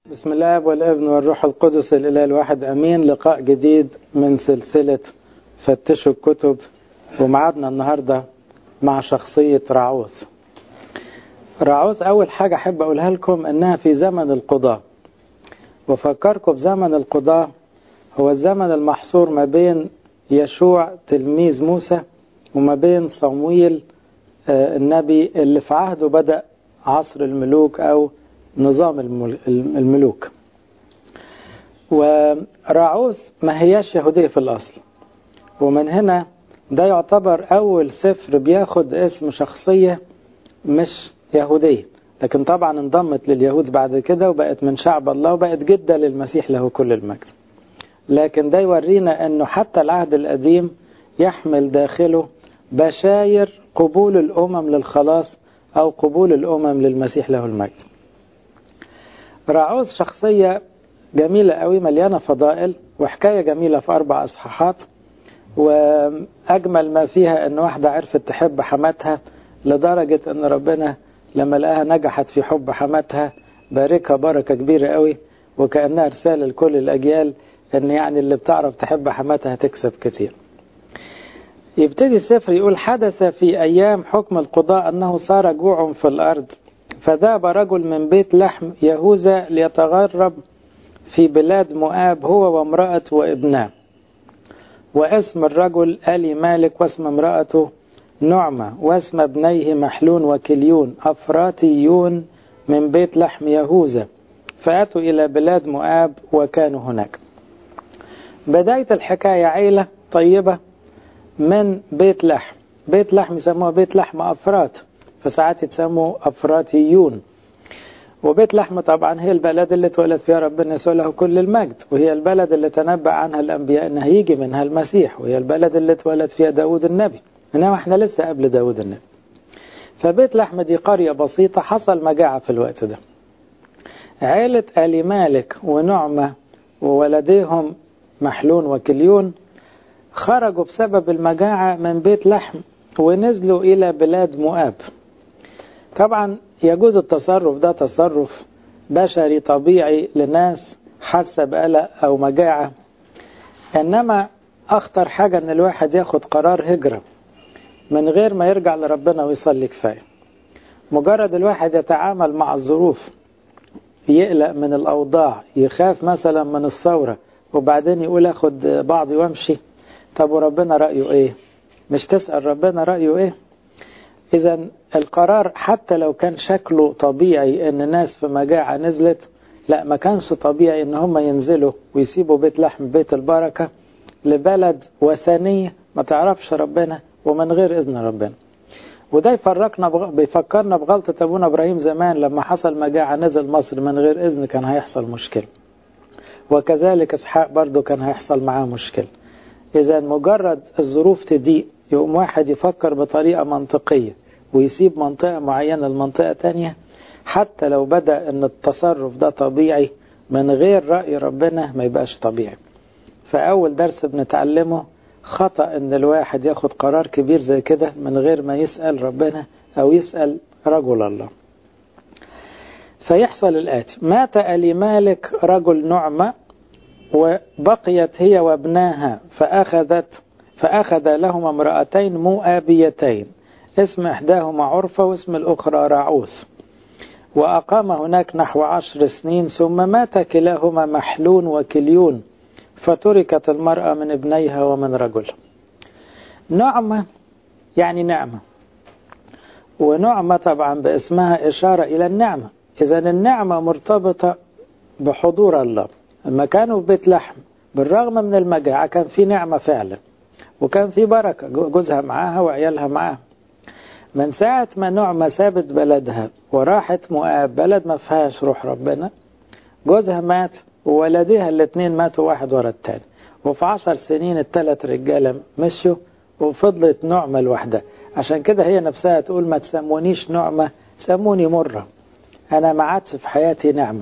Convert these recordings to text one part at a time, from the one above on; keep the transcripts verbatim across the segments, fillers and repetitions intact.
بسم الله والابن والروح القدس الإله الواحد أمين. لقاء جديد من سلسلة فتشوا الكتب، ومعادنا النهاردة مع شخصية راعوث. راعوث أول حاجة أحب أقولها لكم أنها في زمن القضاء، وفكركم بزمن القضاء هو الزمن المحصور ما بين يشوع تلميذ موسى وما بين صمويل النبي اللي في عهده بدأ عصر الملوك أو نظام الملوك. وراعوث ما هياش يهودية في الأصل، ومن هنا ده يعتبر أول سفر بياخد اسم شخصية مش يهودية، لكن طبعا انضمت لليهود بعد كده وبقت من شعب الله وبقت جدة للمسيح له كل المجد. لكن ده يورينا أنه حتى العهد القديم يحمل داخله بشاير قبول الأمم للخلاص أو قبول الأمم للمسيح له المجد. راعوث شخصية جميلة قوي، مليانة فضائل وحكاية جميلة في أربع أصحاحات، وأجمل ما فيها أن واحدة عرفت تحب حماتها لدرجة أن ربنا لما لقاها نجحت في حب حماتها باركها بركة كبيرة قوي، وكأنها رسالة لكل الأجيال أن يعني اللي بتعرف تحب حماتها هتكسب كتير. يبتدي السفر يقول: حدث في أيام حكم القضاء أنه صار جوع في الأرض، فذهب رجل من بيت لحم يهوذا ليتغرب في بلاد مؤاب هو وامرأته وابناه، واسم الرجل ألي مالك واسم امرأته نعمة واسم ابنيه محلون وكليون أفراطيون من بيت لحم يهوذا، فأتوا إلى بلاد مؤاب وكانوا هناك. بداية الحكاية عيلة طيبة من بيت لحم. بيت لحم يسموه بيت لحم أفراط، فساعات يتسموا أفراطيون. وبيت لحم طبعا هي البلد اللي اتولد فيها ربنا يسوع له كل المجد، وهي البلد اللي تنبأ عنها الأنبياء أنه هيجي منها المسيح، وهي البلد اللي اتولد فيها داود النبي، إنما احنا لسه قبل داود النبي. فبيت لحم دي قرية بسيطة، حصل مجاعة في الوقت ده. عائلة آل مالك ونعمة وولديهم محلون وكليون خرجوا بسبب المجاعة من بيت لحم ونزلوا إلى بلاد مؤاب. طبعا يجوز التصرف ده تصرف بشري طبيعي لناس حاسة بقلق أو مجاعة، إنما أخطر حاجة أن الواحد ياخد قرار هجرة من غير ما يرجع لربنا ويصلي كفاية. مجرد الواحد يتعامل مع الظروف، يقلق من الأوضاع، يخاف مثلا من الثورة، وبعدين يقول أخد بعضي وامشي، طب وربنا رأيه إيه؟ مش تسأل ربنا رأيه إيه؟ إذا القرار حتى لو كان شكله طبيعي إن ناس في مجاعة نزلت، لا، ما كانش طبيعي إن هم ينزلوا ويسيبوا بيت لحم بيت البركة لبلد وثنية ما تعرفش ربنا ومن غير إذن ربنا. وده يفرقنا بغ... بيفكرنا بغلطة أبونا إبراهيم زمان لما حصل مجاعة نزل مصر من غير إذن، كان هيحصل مشكلة. وكذلك إسحاق برضو كان هيحصل معاه مشكلة. إذا مجرد الظروف تضيق يقوم واحد يفكر بطريقة منطقية ويسيب منطقة معينة لمنطقة تانية، حتى لو بدأ أن التصرف ده طبيعي من غير رأي ربنا ما يبقاش طبيعي. فأول درس بنتعلمه خطأ أن الواحد ياخد قرار كبير زي كده من غير ما يسأل ربنا أو يسأل رجل الله. فيحصل الآتي: مات آل مالك رجل نعمة وبقيت هي وابناها، فأخذت فأخذ لهما امرأتين مؤابيتين، اسم إحداهما عرفة واسم الأخرى راعوث، وأقام هناك نحو عشر سنين، ثم مات كلاهما محلون وكليون، فتركت المرأة من ابنيها ومن رجل. نعمة يعني نعمة، ونعمة طبعا باسمها إشارة إلى النعمة. إذا النعمة مرتبطة بحضور الله. لما كانوا في بيت لحم بالرغم من المجاعة كان في نعمة فعلا، وكان في بركة، جوزها معاها وعيالها معاها. من ساعة ما نعمة سابت بلدها وراحت مؤاب، بلد ما فيهاش روح ربنا، جوزها مات وولديها الاثنين ماتوا واحد ورا التاني، وفي عشر سنين الثلاث رجالة مشوا وفضلت نعمة لوحدها. عشان كده هي نفسها تقول: ما تسمونيش نعمة، سموني مرة، أنا ما عادش في حياتي نعمة.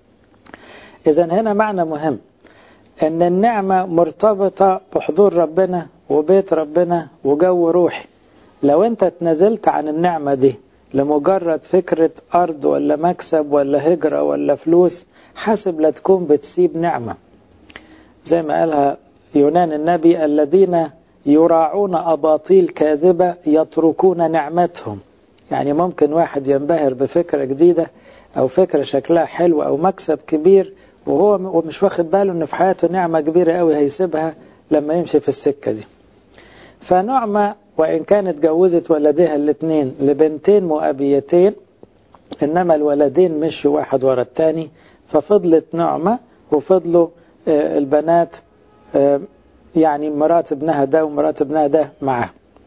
إذن هنا معنى مهم، أن النعمة مرتبطة بحضور ربنا وبيت ربنا وجو روحي. لو أنت تنزلت عن النعمة دي لمجرد فكرة أرض ولا مكسب ولا هجرة ولا فلوس، حاسب لا تكون بتسيب نعمة، زي ما قالها يونان النبي: الذين يراعون أباطيل كاذبة يتركون نعمتهم. يعني ممكن واحد ينبهر بفكرة جديدة أو فكرة شكلها حلو أو مكسب كبير وهو مش واخد باله إن في حياته نعمة كبيرة قوي هيسيبها لما يمشي في السكة دي. فنعمة وإن كانت جوزت ولدها الاثنين لبنتين مؤبيتين، إنما الولدين مشوا واحد ورا الثاني، ففضلت نعمة وفضلوا البنات يعني مرات ابنها ده ومرات ابنها ده معاه.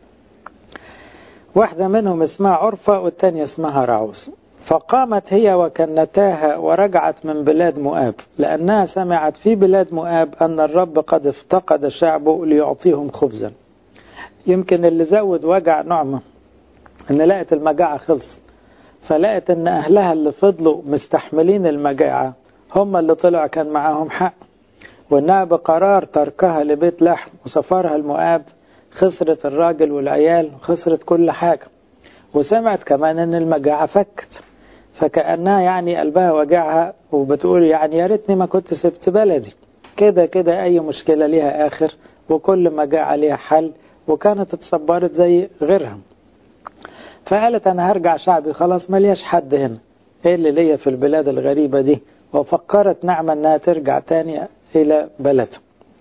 واحدة منهم اسمها عرفة والتانية اسمها رعوس. فقامت هي وكنتاها ورجعت من بلاد مؤاب، لأنها سمعت في بلاد مؤاب أن الرب قد افتقد شعبه ليعطيهم خبزا. يمكن اللي زود وجع نعمة أن لقت المجاعة خلص، فلقت أن أهلها اللي فضلوا مستحملين المجاعة هم اللي طلع كان معاهم حق، وأنها بقرار تركها لبيت لحم وسفرها المؤاب خسرت الراجل والعيال وخسرت كل حاجة، وسمعت كمان أن المجاعة فكت، فكأنها يعني قلبها وجعها وبتقول يعني يا ريتني ما كنت سبت بلدي، كده كده أي مشكلة ليها آخر وكل مجاعة ليها حل، وكانت اتصبرت زي غيرها. فقالت أنا هرجع شعبي خلاص، ملياش حد هنا، إيه اللي ليا في البلاد الغريبة دي؟ وفكرت نعمة أنها ترجع تاني إلى بلدها.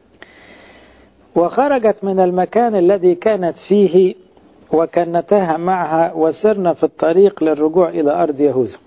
وخرجت من المكان الذي كانت فيه وكنتها معها وسرنا في الطريق للرجوع إلى أرض يهوذا.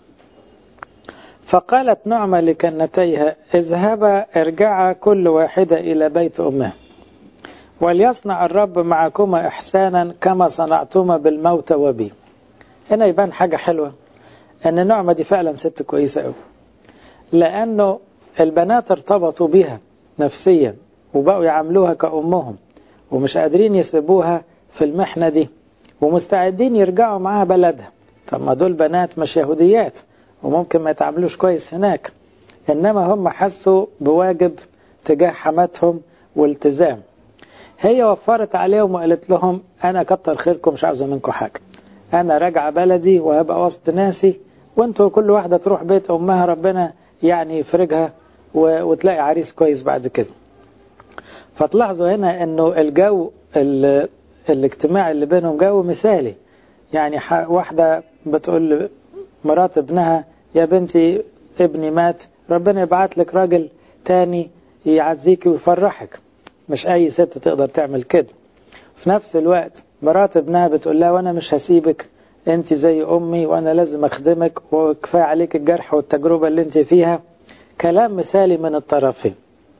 فقالت نعمة لكنتيها اذهبا ارجعا كل واحدة إلى بيت أمها، وليصنع الرب معكما إحسانا كما صنعتما بالموت وبي. هنا يبان حاجة حلوة أن نعمة دي فعلا ست كويسة أوي، لأنه البنات ارتبطوا بها نفسيا وبقوا يعاملوها كأمهم ومش قادرين يسيبوها في المحنة دي ومستعدين يرجعوا معاها بلدها. طب ما دول بنات مش يهوديات وممكن ما يتعاملوش كويس هناك، إنما هم حسوا بواجب تجاه حماتهم والتزام. هي وفرت عليهم وقالت لهم أنا كتر خيركم مش عاوزة منكم حاجة، أنا راجعة بلدي وهبقى وسط ناسي، وانتوا كل واحدة تروح بيت أمها ربنا يعني يفرجها وتلاقي عريس كويس بعد كده. فتلاحظوا هنا أنه الجو الاجتماعي اللي بينهم جو مثالي. يعني واحدة بتقول مرات ابنها يا بنتي ابني مات، ربنا يبعت لك راجل تاني يعزيك ويفرحك، مش أي ست تقدر تعمل كده. في نفس الوقت مرات ابنها بتقول لها وانا مش هسيبك، انت زي امي وانا لازم اخدمك وكفاية عليك الجرح والتجربة اللي انت فيها. كلام مثالي من الطرفين.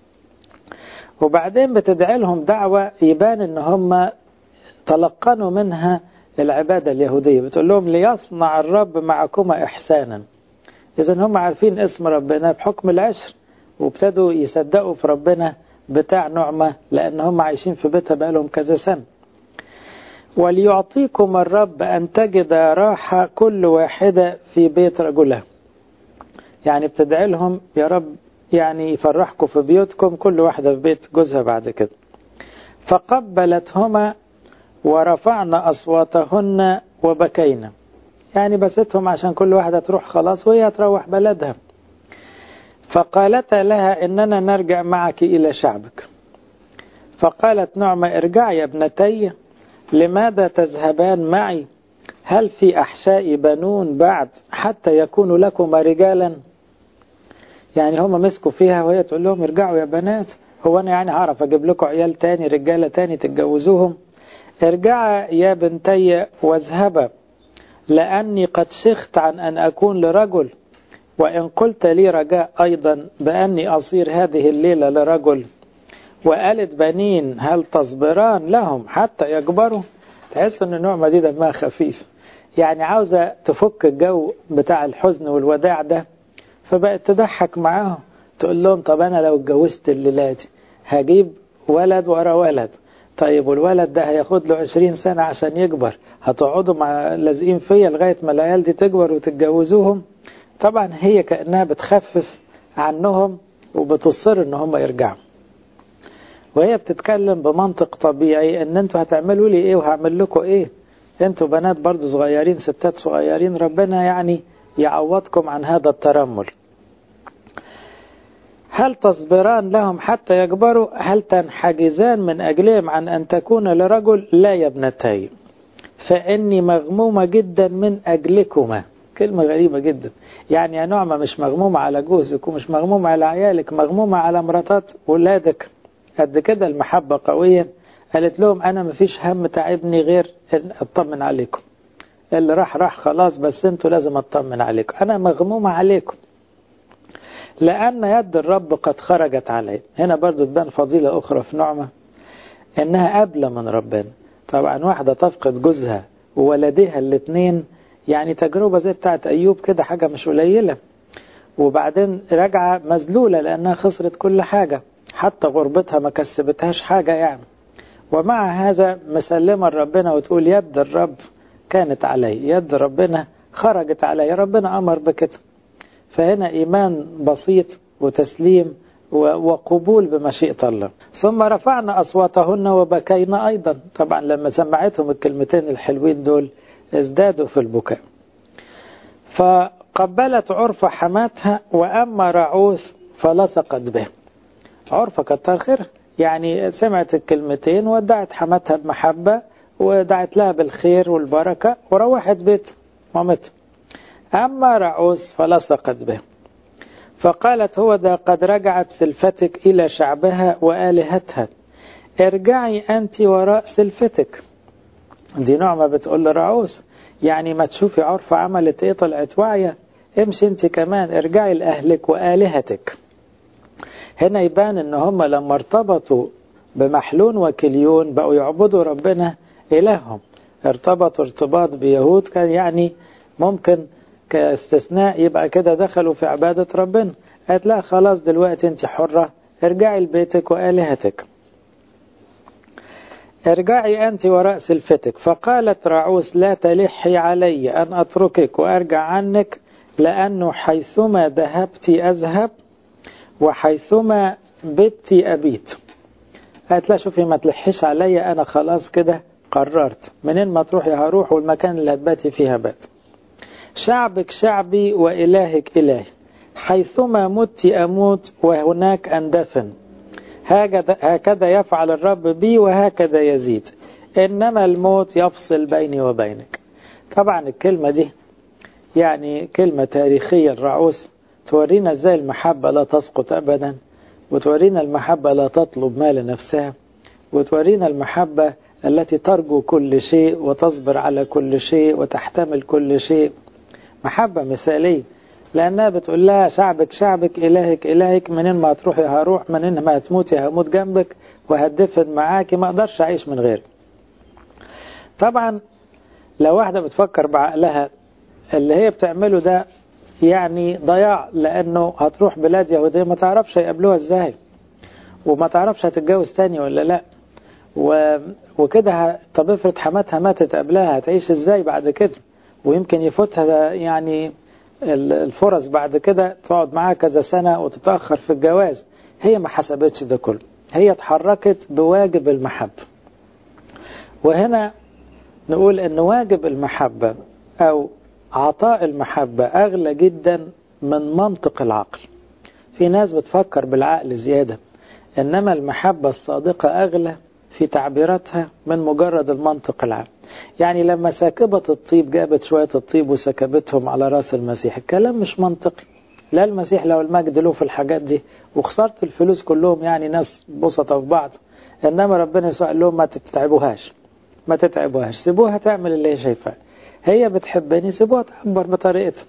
وبعدين بتدعي لهم دعوة يبان ان هم تلقنوا منها العبادة اليهودية. بتقول لهم ليصنع الرب معكما احسانا. اذا هم عارفين اسم ربنا بحكم العشر وابتدوا يصدقوا في ربنا بتاع نعمة لان هم عايشين في بيتها بقالهم كذا سنة. وليعطيكم الرب أن تجد راحة كل واحدة في بيت رجلها. يعني بتدعي لهم يا رب يعني يفرحكم في بيوتكم كل واحدة في بيت جوزها بعد كده. فقبلتهما ورفعنا أصواتهن وبكينا. يعني بستهم عشان كل واحدة تروح خلاص وهي تروح بلدها. فقالتا لها إننا نرجع معك إلى شعبك. فقالت نعمة ارجع يا ابنتي، لماذا تذهبان معي؟ هل في أحشاء بنون بعد حتى يكونوا لكما رجالا؟ يعني هم مسكوا فيها وهي تقول لهم ارجعوا يا بنات، هو أنا يعني هعرف أجيب لكم عيال تاني رجالة تاني تتجوزوهم؟ ارجعا يا بنتي واذهبا، لأني قد شخت عن أن أكون لرجل، وإن قلت لي رجاء أيضا بأني أصير هذه الليلة لرجل، وقالت بنين هل تصبران لهم حتى يكبروا؟ تحس ان النعمة دي دمها خفيف، يعني عاوزة تفك الجو بتاع الحزن والوداع ده، فبقت تضحك معاهم تقول لهم طب انا لو اتجوزت الليلة دي هجيب ولد ورا ولد، طيب والولد ده هياخد له عشرين سنة عشان يكبر، هتقعدوا مع لازقين فيا لغاية ما العيال دي تكبر وتتجوزوهم؟ طبعا هي كأنها بتخفف عنهم وبتصر ان هم يرجعوا، وهي بتتكلم بمنطق طبيعي ان انتوا هتعملوا لي ايه وهعمل لكم ايه، انتوا بنات برضو صغيرين ستات صغيرين، ربنا يعني يعوضكم عن هذا الترمل. هل تصبران لهم حتى يكبروا؟ هل تنحجزان من أجلهم عن أن تكون لرجل؟ لا يا ابنتي، فإني مغمومة جدا من أجلكما. كلمة غريبة جدا، يعني يا نعمة مش مغمومة على جوزك ومش مغمومة على عيالك، مغمومة على مراتات ولادك. قد كده المحبة قوية. قالت لهم أنا مفيش هم تعبني غير أن أطمن عليكم، اللي راح راح خلاص، بس انتوا لازم أطمن عليكم، أنا مغمومة عليكم لأن يد الرب قد خرجت علي. هنا برضو تبان فضيلة أخرى في نعمة، إنها قابلة من ربنا. طبعا واحدة تفقد جوزها وولديها الاثنين، يعني تجربة زي بتاعت أيوب كده، حاجة مش قليلة، وبعدين راجعة مذلولة لأنها خسرت كل حاجة، حتى غربتها ما كسبتهاش حاجة يعني. ومع هذا مسلمة ربنا وتقول يد الرب كانت علي، يد ربنا خرجت علي، ربنا أمر بكده. فهنا إيمان بسيط وتسليم وقبول بمشيئة الله. ثم رفعنا أصواتهن وبكينا أيضا. طبعا لما سمعتهم الكلمتين الحلوين دول ازدادوا في البكاء. فقبلت عرفة حماتها، وأما رعوث فلصقت به. عرفة كتر خير، يعني سمعت الكلمتين ودعت حماتها بمحبة ودعت لها بالخير والبركة وروحت بيت مامتها. أما رعوث فلصقت به فقالت هو ذا قد رجعت سلفتك إلى شعبها وآلهتها، ارجعي أنت وراء سلفتك. دي نعمة بتقول لرعوث، يعني ما تشوفي عرفة عملت ايه طلعت واعية، امشي انت كمان ارجعي لأهلك وآلهتك. هنا يبان ان هم لما ارتبطوا بمحلون وكليون بقوا يعبدوا ربنا إلههم، ارتبطوا ارتباط بيهود كان يعني ممكن كاستثناء يبقى كده دخلوا في عبادة ربنا. قالت لا خلاص دلوقتي انت حرة، ارجعي لبيتك وآلهتك، ارجعي أنت وراء سلفتك. فقالت رعوث لا تلحي علي أن أتركك وأرجع عنك، لأنه حيثما ذهبت أذهب وحيثما بت أبيت. قالت لا شوفي ما تلحيش علي، أنا خلاص كده قررت، منين ما تروحي هروح، والمكان اللي هتباتي فيها بات. شعبك شعبي وإلهك إلهي، حيثما مت أموت وهناك أندفن، هكذا يفعل الرب بي وهكذا يزيد، إنما الموت يفصل بيني وبينك. طبعا الكلمة دي يعني كلمة تاريخية الرعوث، تورينا ازاي المحبة لا تسقط أبدا، وتورينا المحبة لا تطلب ما لنفسها، وتورينا المحبة التي ترجو كل شيء وتصبر على كل شيء وتحتمل كل شيء. محبة مثالية، لأنها بتقول لها شعبك شعبك إلهك إلهك، منين ما تروحي هروح، منين ما تموتي هموت جنبك وهدفن معاكي، ما أقدرش أعيش من غيرك. طبعا لو واحدة بتفكر بعقلها اللي هي بتعمله ده يعني ضياع، لأنه هتروح بلاد يهودية ما تعرفش هيقابلوها ازاي، وما تعرفش هتتجوز تاني ولا لا، و... وكده طب افرض حماتها ماتت قبلها هتعيش ازاي بعد كده، ويمكن يفوتها يعني الفرص بعد كده تقعد معاها كذا سنة وتتأخر في الجواز. هي ما حسبتش ده كله، هي اتحركت بواجب المحبة. وهنا نقول ان واجب المحبة او عطاء المحبة أغلى جدا من منطق العقل. في ناس بتفكر بالعقل زيادة، إنما المحبة الصادقة أغلى في تعبيراتها من مجرد المنطق العام. يعني لما ساكبة الطيب جابت شوية الطيب وسكبتهم على رأس المسيح، الكلام مش منطقي. لا المسيح لو المجد له في الحاجات دي، وخسرت الفلوس كلهم يعني ناس بسطة في بعض، إنما ربنا يسوع قال لهم ما تتعبوهاش ما تتعبوهاش، سيبوها تعمل اللي هي شايفاه، هي بتحبني سيبوها تعبر بطريقتها.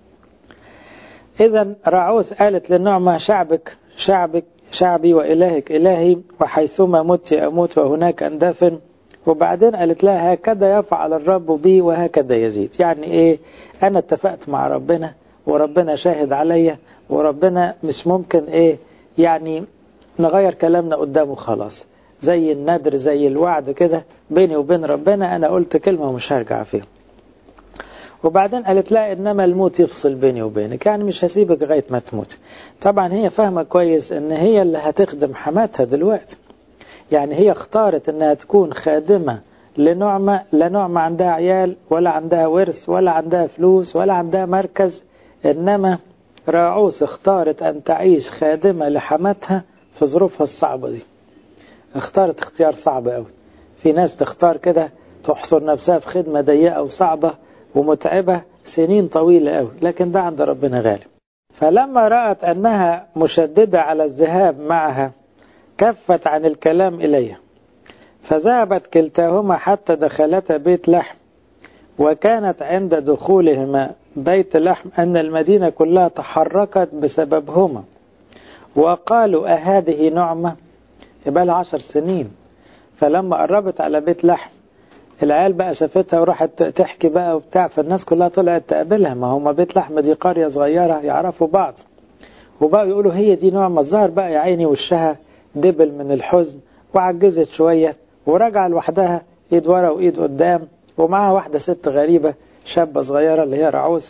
إذا رعوث قالت للنعمة شعبك شعبك شعبي وإلهك إلهي، وحيثما مت أموت وهناك أندفن. وبعدين قالت لها هكذا يفعل الرب بي وهكذا يزيد. يعني إيه؟ أنا اتفقت مع ربنا وربنا شاهد عليا، وربنا مش ممكن إيه يعني نغير كلامنا قدامه خلاص، زي الندر زي الوعد كده بيني وبين ربنا، أنا قلت كلمة ومش هرجع فيها. وبعدين قالت لا إنما الموت يفصل بيني وبينك، يعني مش هسيبك لغاية ما تموت. طبعا هي فاهمة كويس إن هي اللي هتخدم حماتها دلوقتي، يعني هي اختارت إنها تكون خادمة لنعمة، لا نعمة عندها عيال ولا عندها ورث ولا عندها فلوس ولا عندها مركز، إنما راعوث اختارت أن تعيش خادمة لحماتها في ظروفها الصعبة دي. اختارت اختيار صعب قوي. في ناس تختار كده تحصر نفسها في خدمة ضيقة وصعبة ومتعبة سنين طويلة قوي، لكن ده عند ربنا غالب. فلما رأت أنها مشددة على الذهاب معها كفت عن الكلام إليها، فذهبت كلتاهما حتى دخلتا بيت لحم. وكانت عند دخولهما بيت لحم أن المدينة كلها تحركت بسببهما، وقالوا أهذه نعمة؟ يبقى لها عشر سنين. فلما قربت على بيت لحم العيال بقى شافتها وراحت تحكي بقى وبتاع، فالناس كلها طلعت تقابلها. ما هم بيت لحم دي قرية صغيرة يعرفوا بعض، وبقوا يقولوا هي دي نعمة. الظاهر بقى يا عيني وشها دبل من الحزن وعجزت شوية ورجع لوحدها، ايد ورا وايد قدام، ومعها واحدة ست غريبة شابة صغيرة اللي هي راعوث.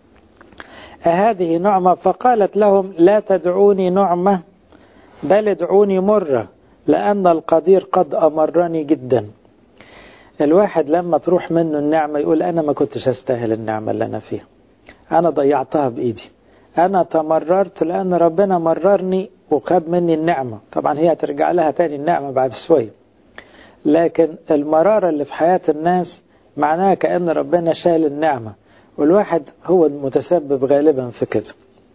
أهذه نعمة؟ فقالت لهم لا تدعوني نعمة بل ادعوني مرة، لأن القدير قد أمرني جدا. الواحد لما تروح منه النعمة يقول أنا ما كنتش أستاهل النعمة اللي أنا فيها، أنا ضيعتها بإيدي، أنا تمررت لأن ربنا مررني وخد مني النعمة. طبعا هي ترجع لها تاني النعمة بعد شوية، لكن المرارة اللي في حياة الناس معناها كأن ربنا شال النعمة، والواحد هو المتسبب غالبا في كده،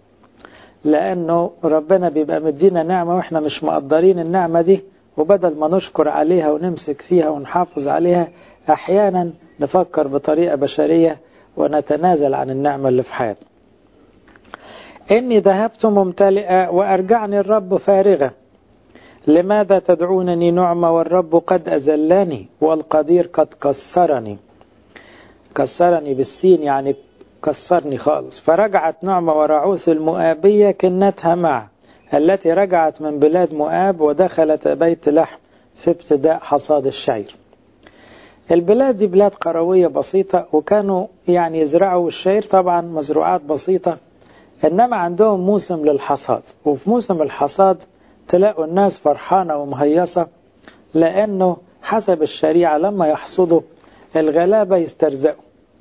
لأنه ربنا بيبقى مدينا نعمة وإحنا مش مقدرين النعمة دي، وبدل ما نشكر عليها ونمسك فيها ونحافظ عليها أحيانا نفكر بطريقة بشرية ونتنازل عن النعمة اللي في حياتنا. إني ذهبت ممتلئة وأرجعني الرب فارغة، لماذا تدعونني نعمة والرب قد أذلني والقدير قد كسرني؟ كسرني بالسين يعني كسرني خالص. فرجعت نعمة وراعوث المؤابية كنتها مع التي رجعت من بلاد مؤاب ودخلت بيت لحم في ابتداء حصاد الشعير. البلاد دي بلاد قروية بسيطة، وكانوا يعني يزرعوا الشعير طبعا مزروعات بسيطة، إنما عندهم موسم للحصاد، وفي موسم الحصاد تلاقوا الناس فرحانة ومهيصة، لأنه حسب الشريعة لما يحصدوا الغلابة يسترزقوا.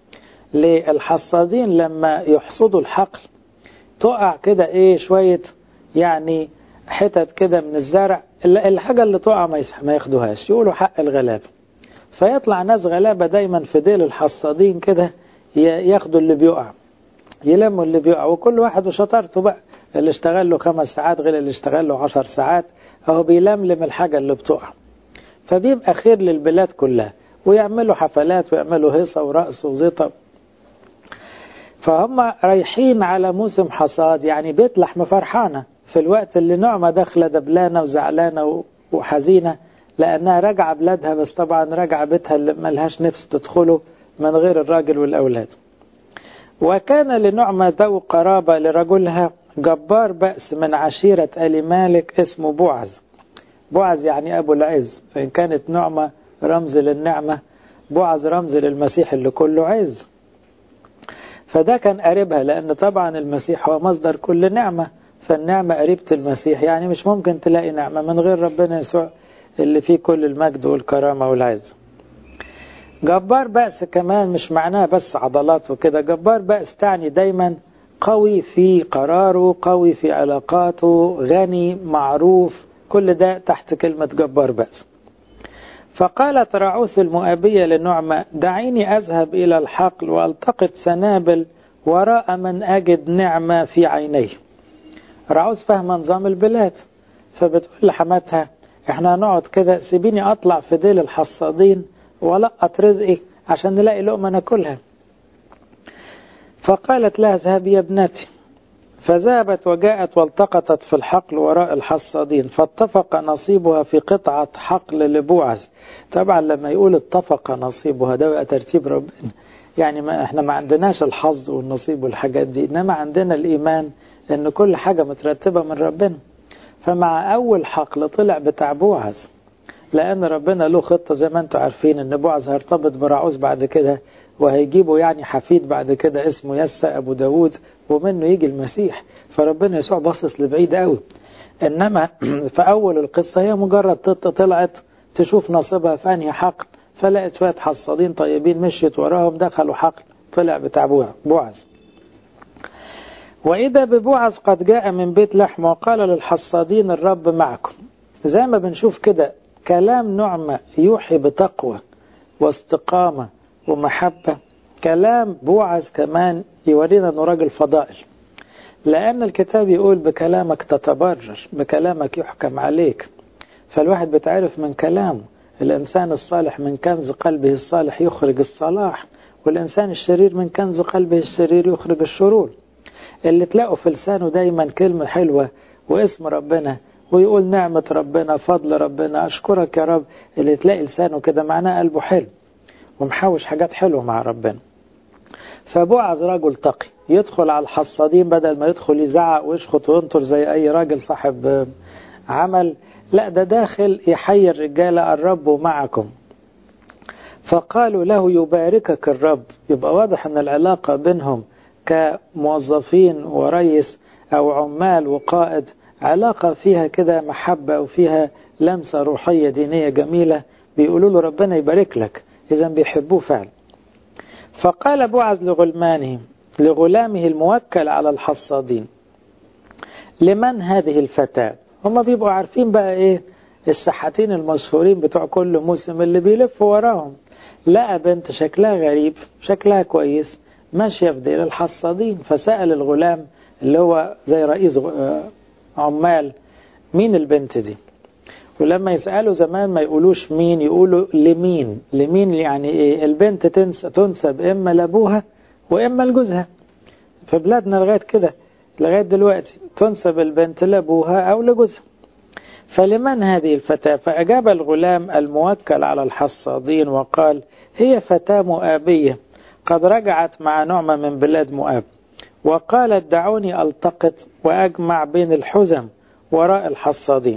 للحصادين لما يحصدوا الحقل تقع كده ايه شوية يعني حتت كده من الزرع، الحاجة اللي تقع ما ياخدوهاش، يقولوا حق الغلابة. فيطلع ناس غلابة دايما في ديل الحصادين كده ياخدوا اللي بيقع، يلموا اللي بيقع، وكل واحد وشطارته بقى، اللي اشتغل له خمس ساعات غير اللي اشتغل له عشر ساعات، اهو بيلملم الحاجة اللي بتقع. فبيبقى خير للبلاد كلها، ويعملوا حفلات ويعملوا هيصة ورقص وزيطة. فهم رايحين على موسم حصاد، يعني بيت لحم فرحانة في الوقت اللي نعمة داخلة دبلانة وزعلانة وحزينة، لأنها رجع بلادها، بس طبعا رجع بيتها اللي ملهاش نفس تدخله من غير الراجل والأولاد. وكان لنعمة ذو قرابة لرجلها جبار بأس من عشيرة آل مالك اسمه بوعز. بوعز يعني أبو العز، فإن كانت نعمة رمز للنعمة، بوعز رمز للمسيح اللي كله عز. فده كان قريبها، لأن طبعا المسيح هو مصدر كل نعمة، فالنعمة قريبة المسيح، يعني مش ممكن تلاقي نعمة من غير ربنا يسوع اللي فيه كل المجد والكرامة والعز. جبار بأس كمان مش معناه بس عضلات وكده، جبار بأس تعني دايما قوي في قراره، قوي في علاقاته، غني، معروف، كل ده تحت كلمة جبار بأس. فقالت راعوث المؤابية للنعمة دعيني أذهب إلى الحقل وألتقط سنابل وراء من أجد نعمة في عينيه. راعوث فاهمة نظام البلاد، فبتقول لحماتها احنا هنقعد كده، سيبيني أطلع في ديل الحصادين ولقط رزقي عشان نلاقي لقمة ناكلها. فقالت لها اذهبي يا ابنتي. فذهبت وجاءت والتقطت في الحقل وراء الحصادين، فاتفق نصيبها في قطعة حقل لبوعز. طبعا لما يقول اتفق نصيبها ده بقى ترتيب ربنا، يعني ما احنا ما عندناش الحظ والنصيب والحاجات دي، انما عندنا الإيمان ان كل حاجة مترتبة من ربنا. فمع أول حقل طلع بتاع بوعز، لأن ربنا له خطة زي ما انتم عارفين، ان بوعز هيرتبط براعوث بعد كده، وهيجيبوا يعني حفيد بعد كده اسمه يسى أبو داود، ومنه يجي المسيح. فربنا يسوع باصص لبعيد قوي. إنما في أول القصة هي مجرد طلعت تشوف نصيبها في أنهي حقل، فلقت شوية حصادين طيبين، مشيت وراهم دخلوا حقل طلع بتاع بوعز. وإذا ببوعز قد جاء من بيت لحم وقال للحصادين الرب معكم. زي ما بنشوف كده كلام نعمة يوحي بتقوى واستقامة ومحبة، كلام بوعز كمان يورينا أنه راجل فضائل، لأن الكتاب يقول بكلامك تتبرر، بكلامك يحكم عليك. فالواحد بتعرف من كلامه. الإنسان الصالح من كنز قلبه الصالح يخرج الصلاح، والإنسان الشرير من كنز قلبه الشرير يخرج الشرور. اللي تلاقوا في لسانه دايما كلمة حلوة واسم ربنا ويقول نعمة ربنا، فضل ربنا، أشكرك يا رب، اللي تلاقي لسانه كده معناه قلبه حلو ومحوش حاجات حلوة مع ربنا. فبوعز رجل تقي يدخل على الحصادين بدل ما يدخل يزعق ويشخط وينطر زي أي راجل صاحب عمل، لا ده داخل يحيي الرجالة الرب معكم. فقالوا له يباركك الرب. يبقى واضح أن العلاقة بينهم كموظفين ورئيس أو عمال وقائد علاقة فيها كده محبة وفيها لمسة روحية دينية جميلة، بيقولوا له ربنا يبارك لك، إذا بيحبوه فعلا. فقال بوعز لغلمانه لغلامه الموكل على الحصادين لمن هذه الفتاة؟ هم بيبقوا عارفين بقى إيه السحاتين المشهورين بتوع كل موسم اللي بيلفوا وراهم. لقى بنت شكلها غريب شكلها كويس ماشية في دير الحصادين، فسأل الغلام اللي هو زي رئيس عمال مين البنت دي؟ ولما يسألوا زمان ما يقولوش مين، يقولوا لمين. لمين يعني ايه؟ البنت تنسب اما لابوها واما لجوزها. في بلادنا لغاية كده لغاية دلوقتي تنسب البنت لابوها او لجوزها. فلمن هذه الفتاة؟ فأجاب الغلام الموكل على الحصادين وقال هي فتاة مؤابية قد رجعت مع نعمة من بلاد مؤاب، وقالت دعوني ألتقط وأجمع بين الحزم وراء الحصادين.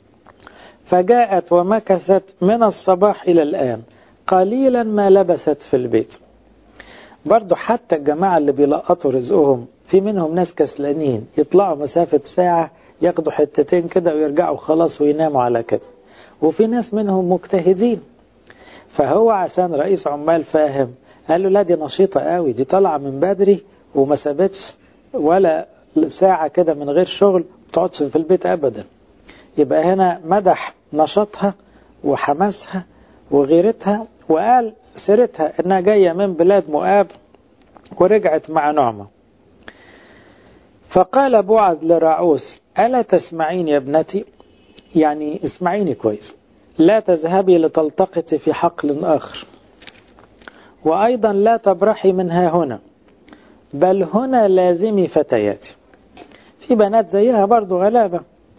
فجاءت ومكثت من الصباح إلى الآن قليلا ما لبثت في البيت. برضو حتى الجماعة اللي بيلقطوا رزقهم في منهم ناس كسلانين يطلعوا مسافة ساعة ياخدوا حتتين كده ويرجعوا خلاص ويناموا على كده، وفي ناس منهم مجتهدين. فهو عشان رئيس عمال فاهم قال له لا دي نشيطة قوي، دي طالعة من بدري وما سابتش ولا ساعة كده من غير شغل بتقعدش في البيت أبدا. يبقى هنا مدح نشاطها وحماسها وغيرتها، وقال سيرتها انها جاية من بلاد مؤاب ورجعت مع نعمة. فقال بوعز لراعوس ألا تسمعين يا ابنتي؟ يعني اسمعيني كويس، لا تذهبي لتلتقطي في حقل آخر، وأيضا لا تبرحي منها هنا، بل هنا لازمي فتياتي. في بنات زيها برضو غلابة،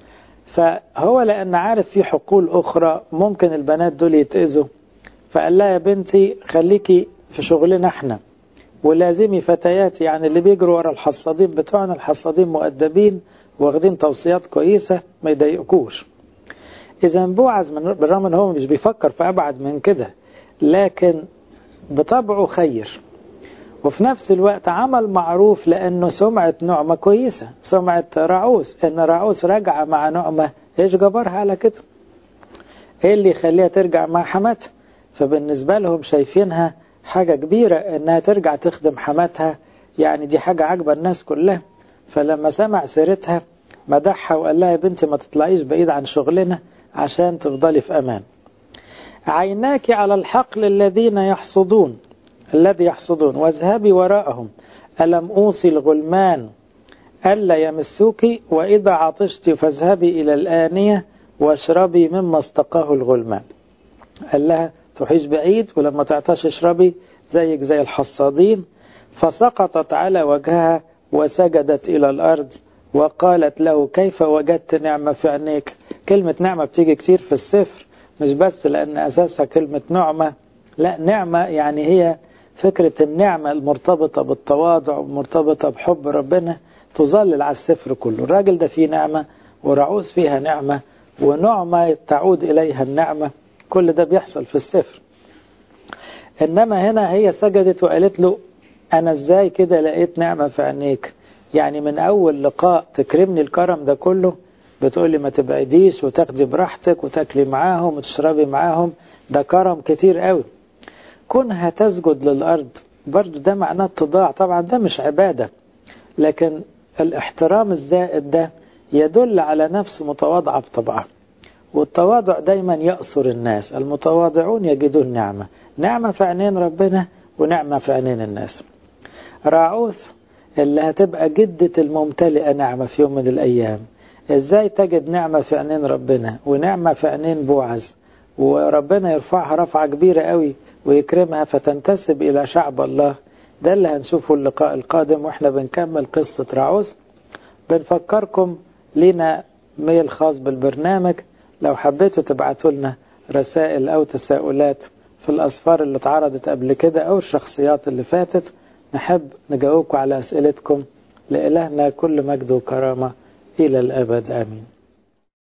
فهو لأن عارف في حقول أخرى ممكن البنات دول يتأذوا، فقال لها يا بنتي خليكي في شغلنا احنا ولازمي فتياتي، يعني اللي بيجروا ورا الحصادين بتوعنا، الحصادين مؤدبين واخدين توصيات كويسة ما يضايقوش. إذا بوعز من بالرغم ان هو مش بيفكر في أبعد من كده، لكن بطبعه خير، وفي نفس الوقت عمل معروف لأنه سمعة نعمة كويسة، سمعة راعوس، إن راعوس رجع مع نعمة إيش جبرها على كده؟ إيه اللي يخليها ترجع مع حماتها؟ فبالنسبة لهم شايفينها حاجة كبيرة إنها ترجع تخدم حماتها، يعني دي حاجة عجبة الناس كلها. فلما سمع سيرتها مدحها وقال لها يا بنتي ما تطلعيش بعيد عن شغلنا عشان تفضلي في أمان. عيناك على الحقل الذين يحصدون الذي يحصدون واذهبي وراءهم، ألم أوصي الغلمان ألا يمسوك؟ وإذا عطشت فاذهبي إلى الآنية واشربي مما استقاه الغلمان. قال لها تروحيش بعيد، ولما تعطش اشربي زيك زي الحصادين. فسقطت على وجهها وسجدت إلى الأرض وقالت له كيف وجدت نعمة في عينيك؟ كلمة نعمة بتيجي كتير في السفر، مش بس لأن أساسها كلمة نعمة، لا نعمة يعني هي فكرة النعمة المرتبطة بالتواضع ومرتبطة بحب ربنا تظلل على السفر كله. الراجل ده فيه نعمة ورعوز فيها نعمة ونعمة تعود إليها النعمة، كل ده بيحصل في السفر. إنما هنا هي سجدت وقالت له أنا إزاي كده لقيت نعمة في عينيك؟ يعني من أول لقاء تكرمني الكرم ده كله، بتقولي ما تبعديش وتاخدي براحتك وتاكلي معاهم وتشربي معاهم، ده كرم كتير قوي. كونها تسجد للأرض برضو ده معناه اتضاع، طبعا ده مش عبادة، لكن الاحترام الزائد ده يدل على نفس متواضعة بطبعها، والتواضع دايما يأثر الناس. المتواضعون يجدون نعمة، نعمة في عينين ربنا ونعمة في عينين الناس. راعوث اللي هتبقى جدة الممتلئة نعمة في يوم من الأيام، ازاي تجد نعمة في عينين ربنا ونعمة في عينين بوعز، وربنا يرفعها رفعة كبيرة قوي ويكرمها فتنتسب إلى شعب الله. ده اللي هنشوفه اللقاء القادم واحنا بنكمل قصة راعوث. بنفكركم لنا ميل خاص بالبرنامج، لو حبيتوا تبعتوا لنا رسائل أو تساؤلات في الأسفار اللي اتعرضت قبل كده أو الشخصيات اللي فاتت، نحب نجاوبكم على أسئلتكم. لإلهنا كل مجد وكرامة إلى الأبد، آمين.